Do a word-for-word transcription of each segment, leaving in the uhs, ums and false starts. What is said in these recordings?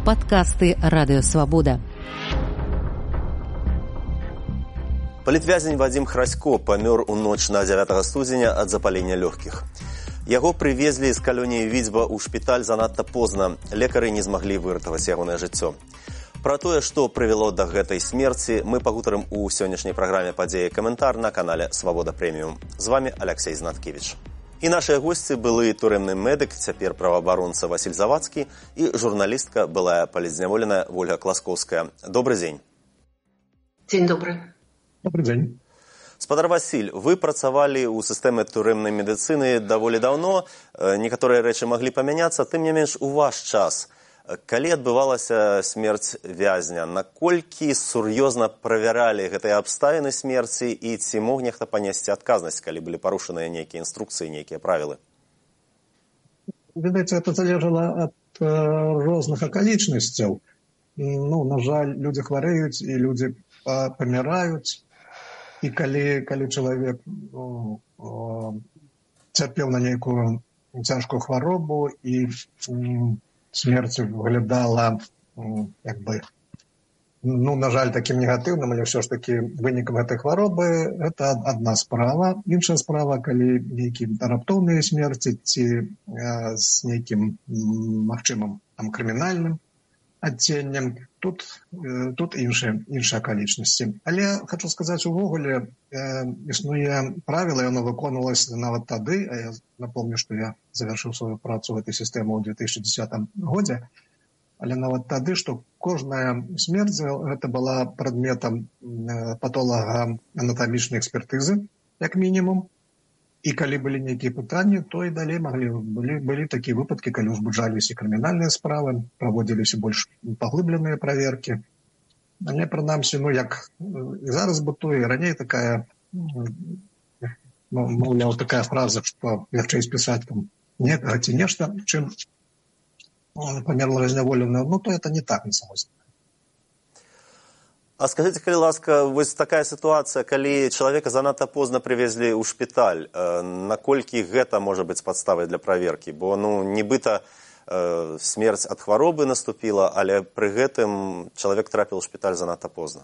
Падкасты Радыё Свабода. Палітвязень Вадзім Храсько памёр у ноч на дзявятага студзеня ад запалення лёгкіх. Яго прывезлі з калоніі Відзьба ў шпіталь занадта позна. Лекары не змаглі выратаваць ягонае жыццё. Пра тое, што прывяло да гэтай смерці, мы пагутарым у сённяшняй праграме «Падзеі каментар» на канале «Свабода Прэміум». З вами Алексей Знаткевич. І нашыя госці былы турэмны медык, цяпер праваабаронца Васіль Завадскі і журналістка, былая палітзняволеная Вольга Класкоўская. Добры дзень. Дзень добры. Добрый день. Спадар Васіль, вы працавалі ў сістэме турэмнай медыцыны даволі даўно, некаторыя рэчы маглі памяняцца, тым не менш у ваш час. Калі адбывалася смерць вязня, наколькі сур'ёзна правяралі гэтыя абставіны смерці і ці мог нехта панесці адказнасць, калі былі парушаныя нейкія інструкцыі, нейкія правілы? Видите, это залежало от э, розных акалічнасцяў. Ну, на жаль, людзі хварэюць і людзі паміраюць. І калі, калі чалавек ну, цярпеў на нейкую цяжкую хваробу і м, смерць выглядала як бы, ну, на жаль, такім негатыўным, але ўсё ж такі вынікам гэтай хваробы, гэта адна справа. Іншая справа, калі нейкія раптоўныя смерці ці э, з нейкім магчымым там крымінальным адценнем, тут, э, тут іншыя, іншыя акалічнасці. Але хочу сказаць, увогуле э, існуе правіла, яно выконвалася нават тады, а я напомню, што я завяршыў сваю працу ў гэтай сістэме ў две тысячы дзесятым годзе, але нават тады, што кожная смерць гэта была прадметам э, патолага анатамічнай экспертызы, як мінімум. І калі былі нейкія пытанні, то і далей маглі, былі, былі такія выпадкі, калі ўзбуджаліся крымінальныя справы, праводзіліся больш паглыбленыя праверкі. Але, прынамсі, ну, як і зараз бытуе, раней такая, ну, маўляў, такая фраза, што лягчэй спісаць там некага ці нешта, чым памерла разняволеная, ну, то это не так, на самой деле. А скажите, калі ласка, вось такая сітуацыя, калі чалавека занадта позна прывезлі ў шпіталь, э, наколькі гэта можа быць падставай для праверкі? Бо, ну, нібыта э, смерць ад хваробы наступіла, але пры гэтым чалавек трапіў у шпіталь занадта позна.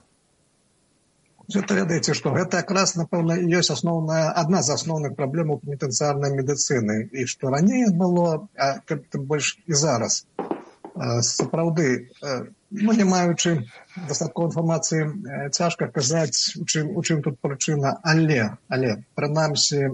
Гэта ведаеце, што гэта якраз, напэўна, ёсць асноўная, адна з асноўных праблемаў пенітэнцыярнай медыцыны. І што раней было, а тым больш і зараз. Сапраўды, ну, не маючы дастатковай інфармацыі, цяжка казаць, у чым, у чым тут прычына, але, але прынамсі,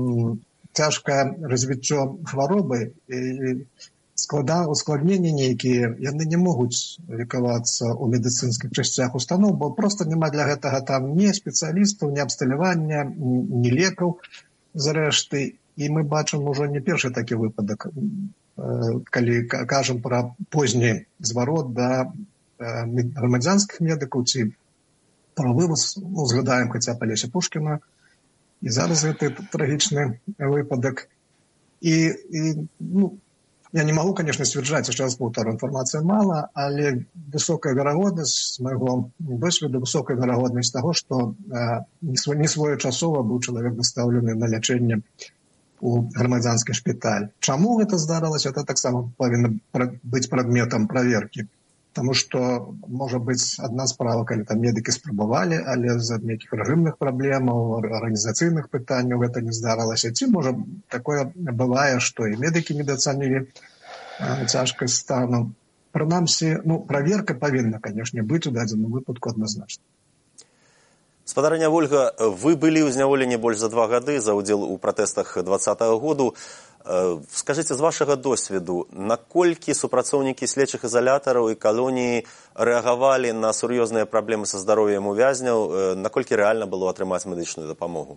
цяжкае развіццё хваробы і склада, ускладненні нейкія, яны не могуць лікавацца ў медыцынскіх часцях устаноў, бо проста няма для гэтага там ні спецыялістаў, ні абсталявання, ні лекаў, зрэшты. І мы бачым ужо не першы такі выпадак, калі кажам пра позні зварот да грамадзянскіх медыкаў ці пра вываз, ну, згадаем хаця б Алеся Пушкіна, і зараз гэты трагічны выпадак. І, і ну, я не магу, конечно, сцвярджаць, яшчэ раз паўтору, інфармацыі мала, але высокая верагоднасць, з майго досведу, высокая верагоднасць таго, што э, не своечасова быў чалавек дастаўлены на лячэнне у грамадзянскі шпіталь. Чаму гэта здарылася, это таксама павінна быць прадметам праверкі. Таму што можа быць адна справа, калі там медыкі спрабавалі, але з-за нейкіх рэжымных праблемаў, арганізацыйных пытанняў гэта не здарылася. Ці, можа, такое бывае, што і медыкі недацанілі цяжкасць стану. Прынамсі, ну, праверка павінна, канешне, быць у дадзеным выпадку адназначна. Спадарыня Вольга, вы былі ў зняволенні больш за два гады за ўдзел у пратэстах дваццатага году. Скажыце, з вашага досведу, наколькі супрацоўнікі следчых ізалятараў і калоніі рэагавалі на сур'ёзныя праблемы са здароўем у вязняў, наколькі рэальна было атрымаць медычную дапамогу?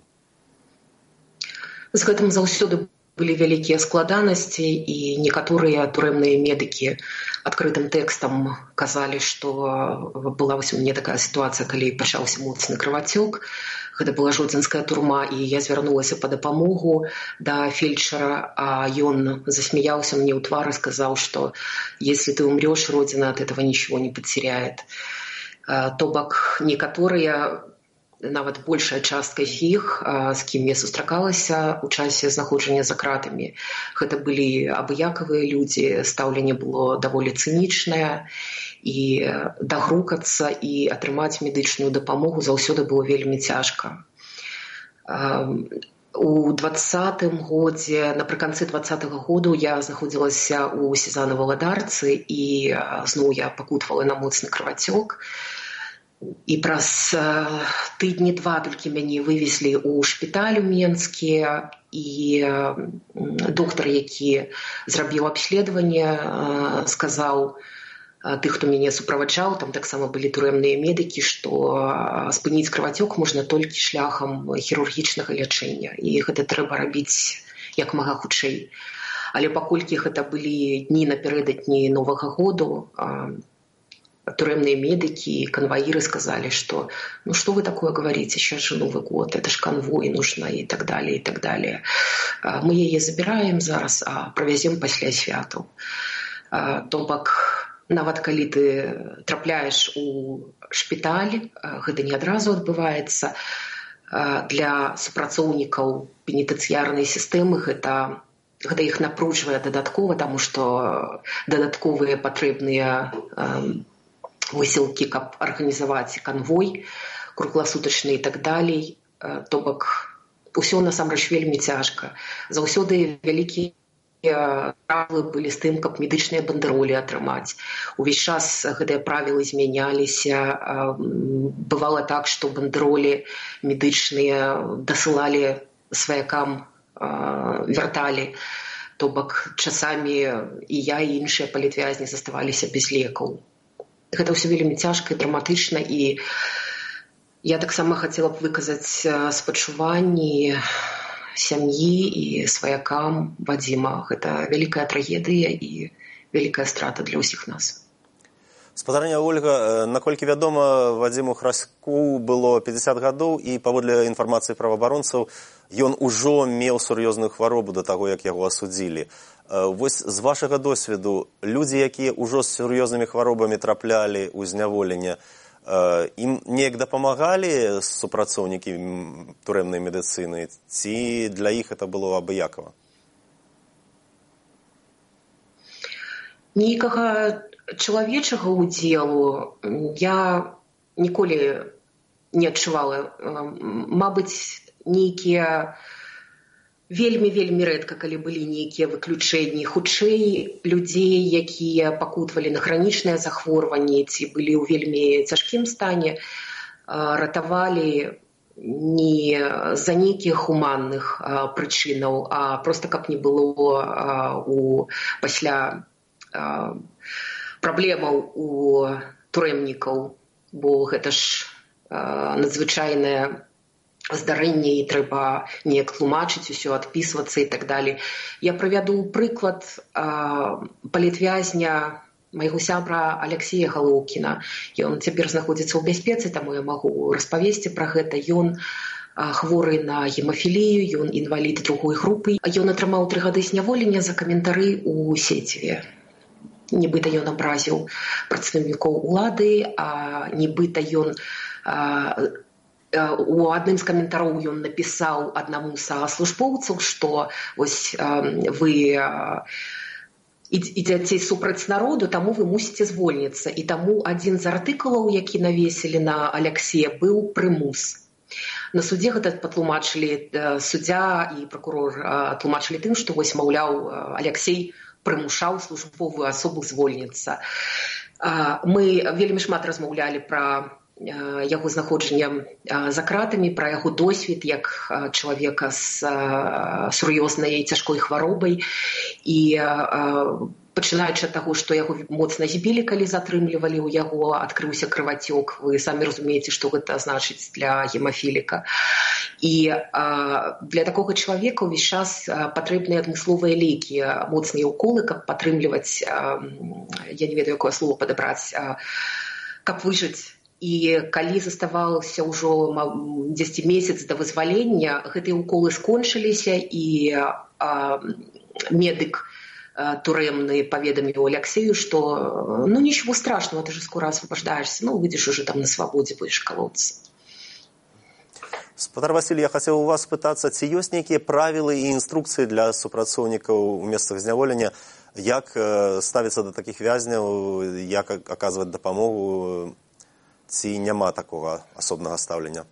З гэтым заўсёды былі вялікія складанасці, і некаторыя турэмныя медыкі адкрытым тэкстам казалі, што была вось у мяне такая сітуацыя, калі пачаўся моцны крывацёк. Гэта была жодзінская турма, і я звярнулася па дапамогу да фельчара, а ён засмяяўся мне ў твар і сказаў, што если ты умрёшь, Родина от этого ничего не потеряет. То бок некаторыя нават большая частка з іх, з кім я сустракалася ў часе знаходжання за кратамі. Гэта былі абыякавыя людзі, стаўленне было даволі цынічнае, і дагрукацца і атрымаць медычную дапамогу заўсёды было вельмі цяжка. У двадцатым годзе, напрыканцы двадцатага году я знаходзілася ў Сезана-Валадарцы, і зноў я пакутавала на моцны крывацёк. І праз тыдні два толькі мяне вывезлі ў шпіталь у Менскі, і доктар, які зрабіў абследаванне, сказаў, тых, хто мяне суправаджаў, там таксама былі турэмныя медыкі, што спыніць крывацёк можна толькі шляхам хірургічнага лячэння, і гэта трэба рабіць як мага хутчэй. Але паколькі гэта былі дні напярэдадні Новага году, турэмныя медыкі и конвоиры сказали, что ну что вы такое говорите, сейчас же Новый год, это ж конвой нужно и так далее, и так далее. Мы яе забираем зараз, а провязем пасля святаў. То бок, нават калі ты трапляеш у шпіталь, гэта не адразу адбываецца. Для супрацоўнікаў пенітэнцыярнай сістэмы гэта гэта іх напружвае дадаткова, таму што дадатковыя патрэбныя высілкі, каб арганізаваць канвой кругласутачны і так далей. То бок, усё насамрэч вельмі цяжка. Заўсёды вялікія правілы былі з тым, каб медычныя бандэролі атрымаць. Увесь час гэтыя правілы змяняліся. Бывала так, што бандэролі медычныя дасылалі сваякам, вярталі. То бок, часамі і я, і іншыя палітвязні заставаліся без лекаў. Гэта ўсё вельмі цяжка і драматычна, і я таксама хацела б выказаць спачуванні сям'і і сваякам Вадзіма. Гэта вялікая трагедыя і вялікая страта для ўсіх нас. Спадарня Ольга, наколькі вядома, Вадзіму Храську было пятьдесят гадоў, і паводле інфармацыі праваабаронцаў ён ужо меў сур'ёзную хваробу да таго, як яго асудзілі. Вось з вашага досведу, людзі, якія ўжо з сур'ёзнымі хваробамі траплялі ў зняволенне, ім неяк дапамагалі супрацоўнікі турэмнай медыцыны, ці для іх гэта было абыякава? Ніякага чалавечага ўдзелу я ніколі не адчувала. Мабыць, нейкія вельмі-вельмі рэдка, калі былі нейкія выключэнні. Хутчэй, людзей, якія пакутвалі на хранічныя захворванні ці былі ў вельмі цяжкім стане, ратавалі не з-за нейкіх гуманных прычынаў, а проста каб не было у пасля праблемаў у турэмнікаў, бо гэта ж надзвычайнае здарэнне, і трэба неяк тлумачыць усё, адпісвацца і так далей. Я прывяду прыклад палітвязня, майго сябра Аляксея Галоўкіна. Ён цяпер знаходзіцца ў бяспецы, таму я магу распавесці пра гэта. Ён хворы на гемафілію, ён інвалід другой групы. Ён атрымаў тры гады зняволення за каментары ў сеціве. Нібыта ён абразіў прадстаўнікоў улады, а нібыта ён у адным з каментароў ён напісаў аднаму са службоўцаў, што вось вы ідзяце супраць народу, таму вы мусіце звольніцца. І таму адзін з артыкулаў, які навесілі на Аляксея, быў прымус. На судзе гэта патлумачылі суддзя і пракурор, тлумачылі тым, што вось, маўляў, Аляксей прымушаў службовую асобу звольніцца. Мы вельмі шмат размаўлялі пра яго знаходжання за кратамі, пра яго досвед як чалавека з сур'ёзнай цяжкой хваробай, і пачынаючы ад таго, што яго моцна збілі, калі затрымлівалі, у яго адкрыўся крывацёк. Вы самі разумееце, што гэта значыць для гемафіліка. І для такога чалавека ўвесь час патрэбныя адмысловыя лекі, моцныя ўколы, каб падтрымліваць, я не ведаю, якое слово падабраць, каб выжыць. І калі заставаўся ўжо дзесьці месяц да вызвалення, гэтыя ўколы скончыліся, і медык турэмны паведаміў Аляксею, што ну ничего страшного, ты же скоро освобождаешься, ну выйдешь уже там на свободе, будешь колоться. Спадар Васіль, я хацеў у вас пытацца, ці ёсць нейкія правілы і інструкцыі для супрацоўнікаў у месцах зняволення, як ставіцца да такіх вязняў, як аказваць дапамогу, ці няма такога асобнага стаўлення?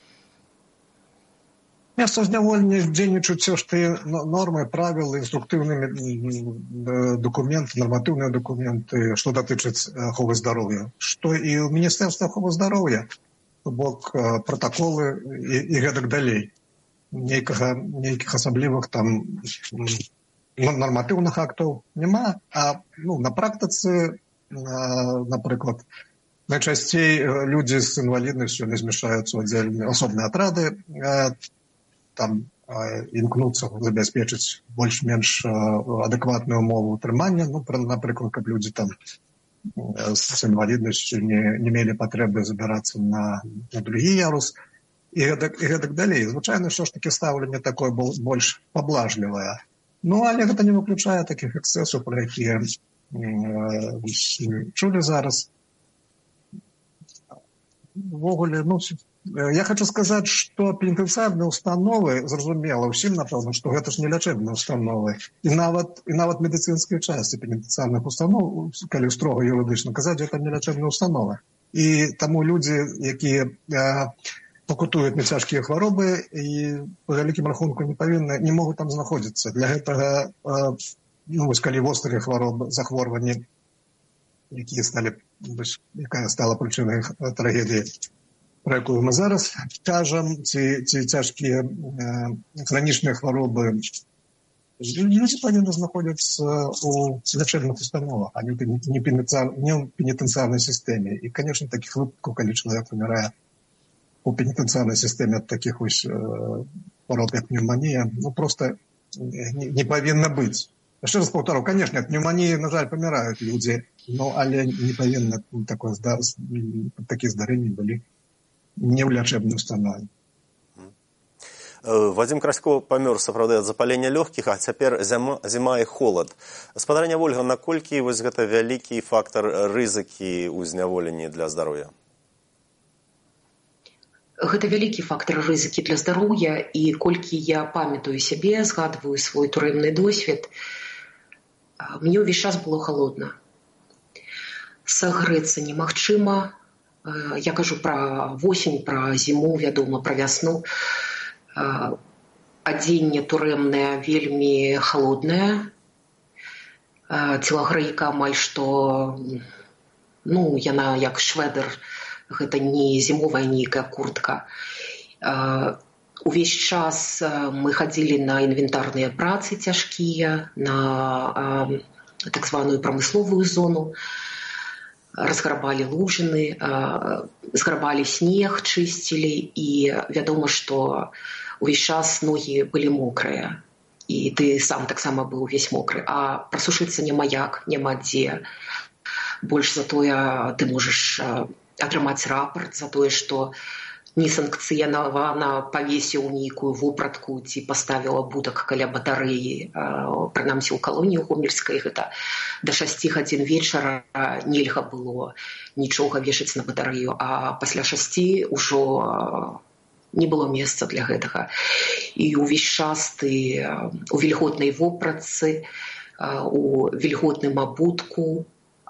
Место зняволення дзейнічаюць все ж тыя нормы, правілы, інструктыўныя документы, нарматыўныя документы, што датычыць аховы здароўя. Што і ў Міністэрства аховы здароўя, бок протаколы і, і гэтак далей. Нейкага, нейкіх асаблівых там норматыўных актаў няма, а ну, на практыцы, напрыклад, найчасцей людзі з інваліднасцю не змяшаюцца ў аддзельныя асобныя атрады, там імкнуцца забяспечыць больш-менш адэкватную умову утрымання, ну, напрыклад, каб людзі там з інваліднасцю не, не мелі патрэбы забірацца на, на другі ярус і гэтак, і гэтак далей. Звычайна, що ж таки стаўленне такое больш паблажлівае. Ну, але гэта не выключае такіх эксцэсаў, пра якія чулі зараз. Увогуле, ну, я хочу сказаць, што пенітэнцыярныя установы, зразумела, ўсім, напэўна, што гэта ж не лячэбныя установы. І нават, і нават медыцынскія часті пенітэнцыярных установ, калі строга юрыдычна казаць, гэта не лячэбныя установы. І таму людзі, якія э, пакутуюць на цяжкія хваробы і па вялікім рахунку не павінны, не могуць там знаходзіцца. Для гэтага, э, ну, вось калі вострыя хваробы, захворванні, якія сталі, якая стала прычынай трагедыі, про якую мы зараз кажам, ці, ці цяжкія э, хранічныя хваробы, людзі павінны знаходзіцца у лячэбных установах, а не ў пенітэнцыярнай сістэме. І, конечно, такіх выпадкаў, калі чалавек памірае у пенітэнцыярнай сістэме ад такіх вось э, хвароб, як пнеўманія, ну, просто не, не павінна быць. Яшчэ раз паўтару, конечно, ад пнеўманіі, на жаль, паміраюць людзі, но, але не павінна такое, такія здарэнні былі не ў лячэбнай установе. Вадзім Красько памёр, сапраўды, ад запалення лёгкіх, а цяпер зіма, зіма і холад. Спадарня Вольга, наколькі вось гэта вялікі фактар рызыкі ў зняволенні для здароўя? Гэта вялікі фактар рызыкі для здароўя, і колькі я памятаю сябе, згадваю свой турэмны досвед, мне ўвесь час было халодна. Сагрэцца немагчыма. Я кажу пра восень, пра зіму, вядома, пра вясну. Адзенне турэмнае вельмі халоднае. Целагрэйка амаль што, ну, яна як швэдэр, гэта не зімовая нейкая куртка. Увесь час мы хадзілі на інвентарныя працы цяжкія, на так званую прамысловую зону. Разграбалі лужыны, зграбалі снег, чысцілі, і вядома, што ўвесь час ногі былі мокрыя, і ты сам таксама быў увесь мокры, а прасушыцца няма як, няма дзе. Больш за тое ты можаш атрымаць рапарт за тое, што несанкцыянавана павесіў нейкую вопратку ці паставіў абутак каля батарэі, прынамсі ў калоніі гомельскай, гэта да шасці гадзін вечара нельга было нічога вешаць на батарэю, а пасля шасці ўжо не было месца для гэтага. І ўвесь час ты у вільготнай вопратцы, у вільготным абутку,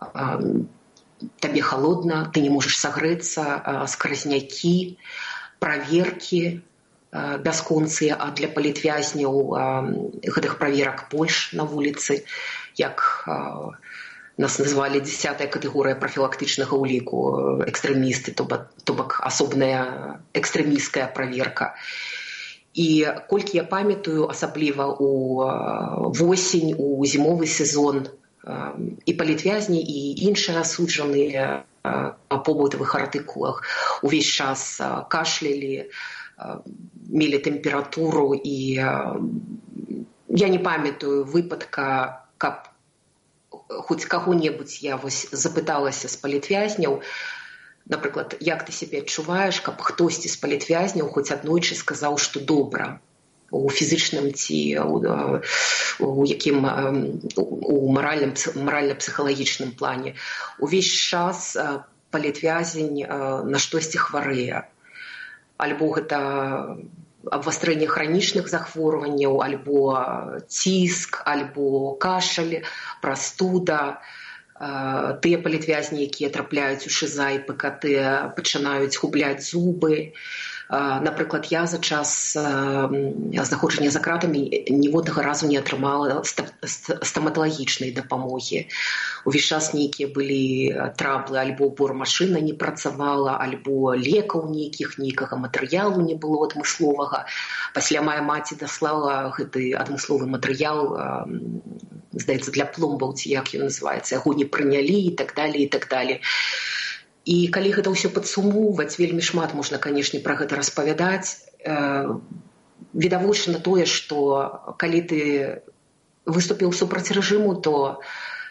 табе халодна, ты не можаш сагрэцца, скразнякі, праверкі бясконцыя, а для палітвязняў гэтых праверак больш на вуліцы, як нас назвалі дзесятая катэгорыя прафілактычнага ўліку, экстрэмісты, то бок асобная экстрэмісцкая праверка. І колькі я памятаю, асабліва у восень, у зімовы сезон, і палітвязні, і іншыя асуджаныя па побытавых артыкулах увесь час кашлялі, мелі тэмпературу, і я не памятаю выпадка, каб хоць каго-небудзь я вось запыталася з палітвязняў, напрыклад, як ты сябе адчуваеш, каб хтосьці з палітвязняў хоць аднойчы сказаў, што добра, у фізычным ці у якім у маральным, маральна-псіхалагічным плане. Увесь час палітвязень на штосьці хварэе. альбо гэта абвастрэнне хранічных захворванняў, альбо ціск, альбо кашаль, прастуда. Тыя палітвязні, якія трапляюць у ШИЗА і ПКТ, пачынаюць губляць зубы. Напрыклад, я за час знаходжання за кратамі ніводнага разу не атрымала стаматалагічнай дапамогі. Увесь час нейкія былі траблы, альбо бормашына не працавала, альбо лекаў нейкіх, нейкага матэрыялу не было адмысловага. Пасля мая маці даслала гэты адмысловы матэрыял, здаецца, для пломбаў, ці як ён называецца, яго не прынялі і так далее, і так далее. І калі гэта ўсё падсумоўваць, вельмі шмат можна, канешне, пра гэта распавядаць. Відавочна тое, што калі ты выступіў супраць рэжыму, то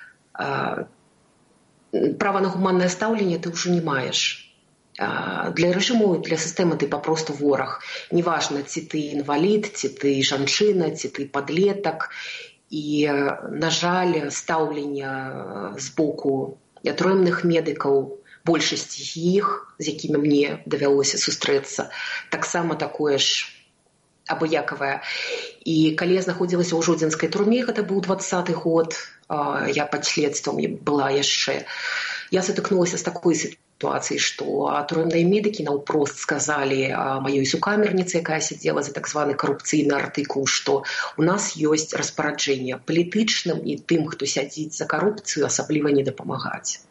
права на гуманнае стаўленне ты ўжо не маеш. Для рэжыму, для сістэмы ты папросту вораг. Неважна, ці ты інвалід, ці ты жанчына, ці ты падлетак. І, на жаль, стаўленне з боку турэмных медыкаў, большасці з іх, з якімі мне давялося сустрэцца, таксама такое ж абыякавае. І калі я знаходзілася ў жодзінскай турме, гэта быў дваццаты год, я пад следствам была яшчэ, я сутыкнулася з такой сітуацыяй, што турэмныя медыкі наўпрост сказалі маёй сукамерніцы, якая сидзела за так званы карупцыйны артыкул, што у нас ёсць распараджэнне палітычным і тым, хто сядзіць за карупцыю, асабліва не дапамагаць.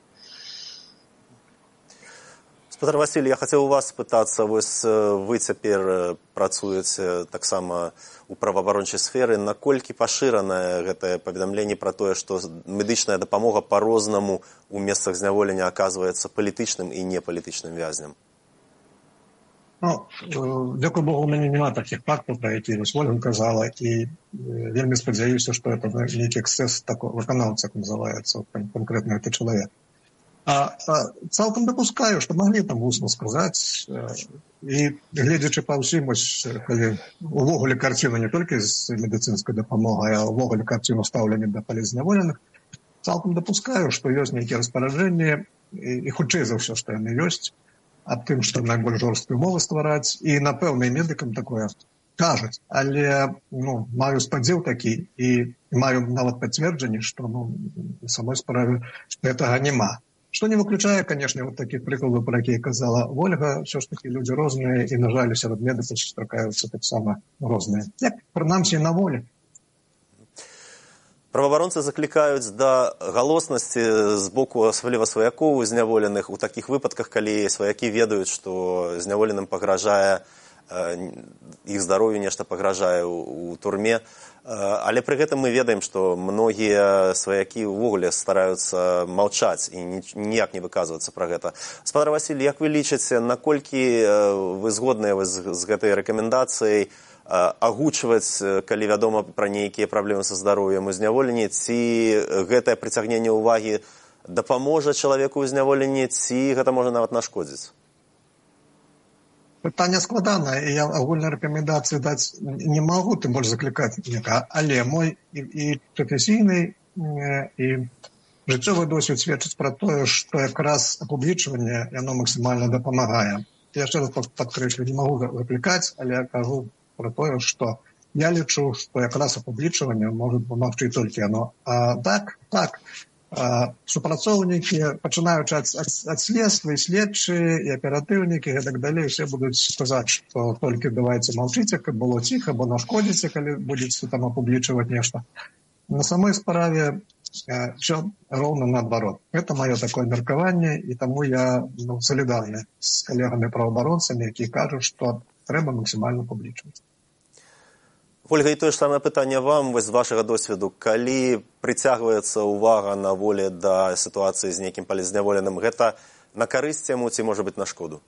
Спадар Васіль, я хацеў у вас спытацца, вось вы цяпер працуеце таксама ў праваабарончай сферы, наколькі пашыранае гэтае паведамленне пра тое, што медычная дапамога па-рознаму ў месцах зняволення аказваецца палітычным і непалітычным вязням? Ну, дзякуй Богу, у мяне няма такіх фактаў, пра якія вось Ольга казала, і вельмі спадзяюся, што это нейкі эксцэс такого выканаўца, як называецца, конкретно гэты чалавек. А, а цалкам дапускаю, што маглі там вусна сказаць, і гледзячы па ўсім, калі увогуле карціну не толькі з медыцынскай дапамогай, а увогуле карціну стаўлення да палізняволеных, цалкам дапускаю, што ёсць нейкія распараджэнні, і, і хутчэй за ўсё, што яны ёсць, аб тым, што найбольш жорсткія умовы ствараць, і, напэўна, і медыкам такое кажуць, але ну, маю спадзеў такі, і маю нават пацверджанне, што ну, самой справе, што гэтага няма. Што не выключае, конечно, вот таких прикладов, про якія казала Ольга, все ж таки люди розныя, і, на жаль, сярод медыкаў сустракаюцца таксама розныя. Як, прынамсі, на волі. Праваабаронцы заклікаюць да галоснасці з боку асабліва сваякоў зняволеных у такіх выпадках, калі сваякі ведаюць, што зняволеным пагражае, іх здароўю нешта пагражае ў турме. Але пры гэтым мы ведаем, што многія сваякі ўвогуле стараюцца маўчаць і ніяк не выказвацца пра гэта. Спадар Васіль, як вы лічыце, наколькі вы згодныя з, з гэтай рэкамендацыяй агучваць, калі вядома пра нейкія праблемы са здароўем у зняволенні, ці гэтае прыцягненне ўвагі дапаможа чалавеку ў зняволенні, ці гэта можа нават нашкодзіць? Пытанне складанае, і я агульныя рэкамендацыі даць не магу, тым больш заклікаць ніяка, але мой і, і прафесійны, і жыццёвы досвед сведчыць пра тое, што якраз апублічванне яно максімальна дапамагае. Я яшчэ раз падкрэслю, не магу заклікаць, але я кажу пра тое, што я лічу, што якраз апублічванне можа дапамагчы толькі яно. А так, так, супрацоўнікі, пачынаючы ад, ад, ад следства, і следчыя, і аператыўнікі, і так далей, все будуць сказаць, што толькі давайце маўчыце, каб было ціха, бо нашкодзіце, калі будзеце там апублічваць нешта. На самой справе все роўна наадварот. Гэта маё такое меркаванне, і таму я ну, салідарны з калегамі-праваабаронцамі, якія кажуць, што трэба максімальна публічваць. Ольга, і тое ж самае пытанне вам, вось з вашага досведу, калі прыцягваецца ўвага на волі да сітуацыі з нейкім палізняволеным, гэта на карысць яму ці можа быць на шкоду?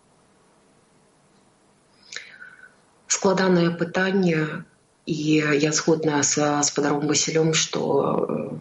Складанае пытанне, і я згодна з спадаром Васілём, што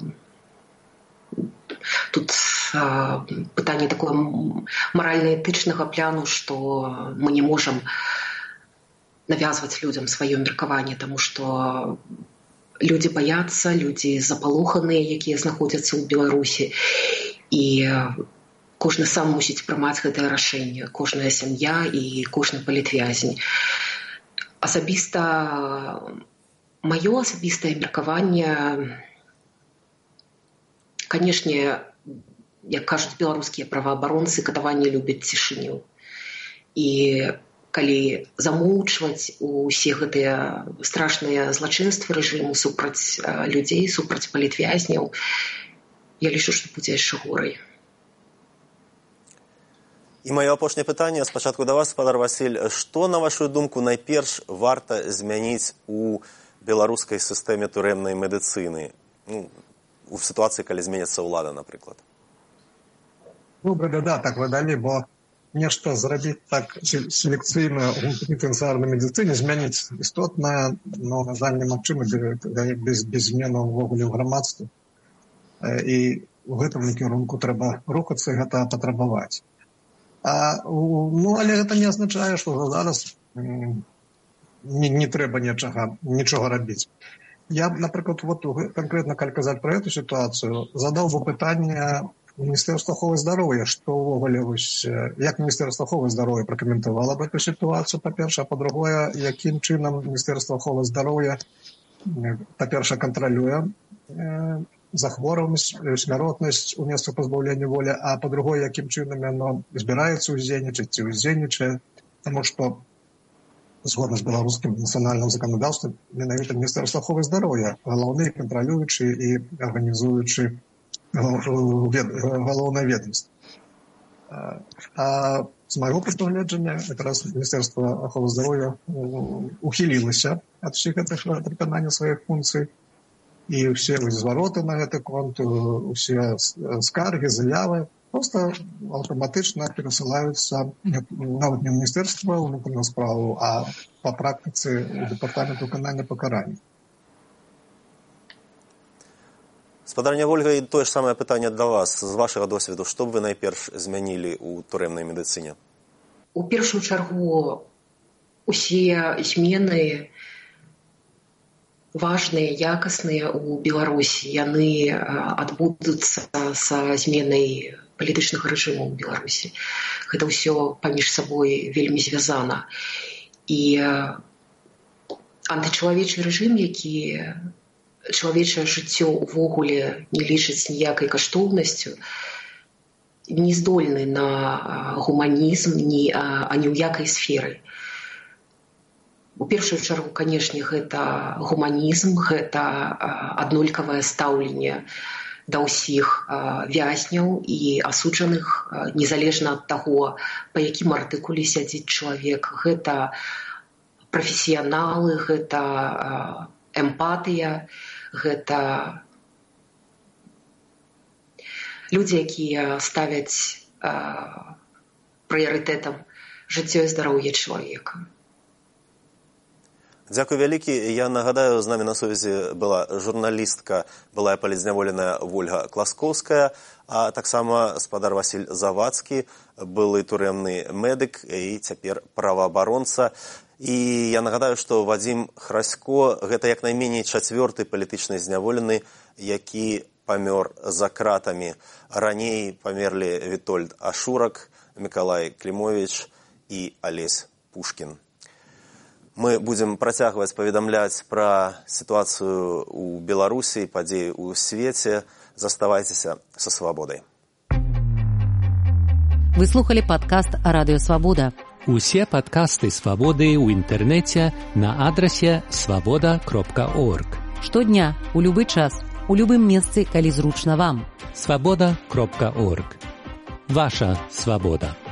тут пытанне такое маральна-этычнага пляну, што мы не можам навязваць людзям сваё меркаванне, таму што людзі баяцца, людзі запалоханыя, якія знаходзяцца ў Беларусі. І кожны сам мусіць прымаць гэтае рашэнне, кожная сям'я і кожны палітвязень. Асабіста, маё асабістае меркаванне, канешне, як кажуць беларускія праваабаронцы, катаванне любяць цішыню. І калі замоўчваць усе гэтыя страшныя злачынствы рэжыму супраць людзей, супраць палітвязняў, я лічу, што будзе яшчэ горай. І маё апошняе пытанне спачатку да вас, спадар Васіль. Што, на вашу думку, найперш варта змяніць у беларускай сістэме турэмнай медыцыны? Ну, у сітуацыі, калі зменіцца ўлада, напрыклад. Добра, да, так выдалі, бо нешта зрабіць так селекцыйна ў пенітэнцыярнай медыцыне, змяніць істотна, но, на жаль, немагчыма без, без зменаў увогуле ў грамадстве. І у гэтым накірунку трэба рухацца і гэта патрабаваць. А, ну, але гэта не азначае, што зараз не, не трэба нічога, нічога рабіць. Я, напрыклад, вот, канкрэтна, калі казаць пра эту сітуацыю, задаў бы пытанне Міністэрства аховы здароўя, што ўвогуле, як Міністэрства аховы здароўя пракаментавала б эту сітуацыю, па-першае, а па-другое, якім чынам Міністэрства аховы здароўя, па-першае, кантралюе захворванасць, смяротнасць у месцах пазбаўлення волі, а па-другое, якім чынам яно збіраецца ўздзейнічаць ці ўздзейнічае, таму што згодна з беларускім нацыянальным заканадаўствам менавіта Міністэрства аховы здароўя галоўны кантралюючы і арганізуючы галоўнае ведомства. А з майго пагледжання якраз Міністэрства аховы здароўя ухілілася ад усіх гэтых выканання сваіх функцый, і ўсе звароты на гэты конт, усе скаргі, заявы проста аўтаматычна перасылаюцца нават не Міністэрства ўнутраных спраў, а па практыцы дэпартамент выканання пакарання. Спадарня Вольга, і тое ж самае пытанне да вас. З вашага досведу, што б вы найперш змянілі ў турэмнай медыцыне? У першую чаргу усе змены важныя, якасныя ў Беларусі. Яны адбудуцца са зменай палітычнага рэжыму ў Беларусі. Гэта ўсё паміж сабой вельмі звязана. І антычалавечы рэжым, які чалавечае жыццё ўвогуле не лічыць ніякай каштоўнасцю, не здольны на гуманізм, ні, а ні ў якай сферы. У першую чаргу, канешне, гэта гуманізм, гэта аднолькавае стаўленне да ўсіх вязняў і асуджаных, незалежна ад таго, па якім артыкуле сядзіць чалавек. Гэта прафесіяналы, гэта эмпатыя, гэта людзі, якія ставяць прыярытэтам жыццё і здароўе чалавека. Дзякуй вялікі. Я нагадаю, з намі на сувязі была журналістка, былая палітзняволеная Вольга Класкоўская, а таксама спадар Васіль Завадскі, былы турэмны медык і цяпер праваабаронца. І я нагадаю, што Вадзім Храсько – гэта як найменей чацвёрты палітычны зняволены, які памёр за кратамі. Раней памерлі Вітольд Ашурак, Мікалай Клімовіч і Алесь Пушкін. Мы будзем працягваць паведамляць пра сітуацыю ў Беларусі, падзеі ў свеце. Заставайцеся са свабодай. Вы слухали падкаст «Радыё Свабода». Усе падкасты «Свабоды» ў інтэрнэце на адрасе свабода кропка орг. Штодня, у любы час, у любым месцы, калі зручна вам. свабода кропка орг. Ваша свабода.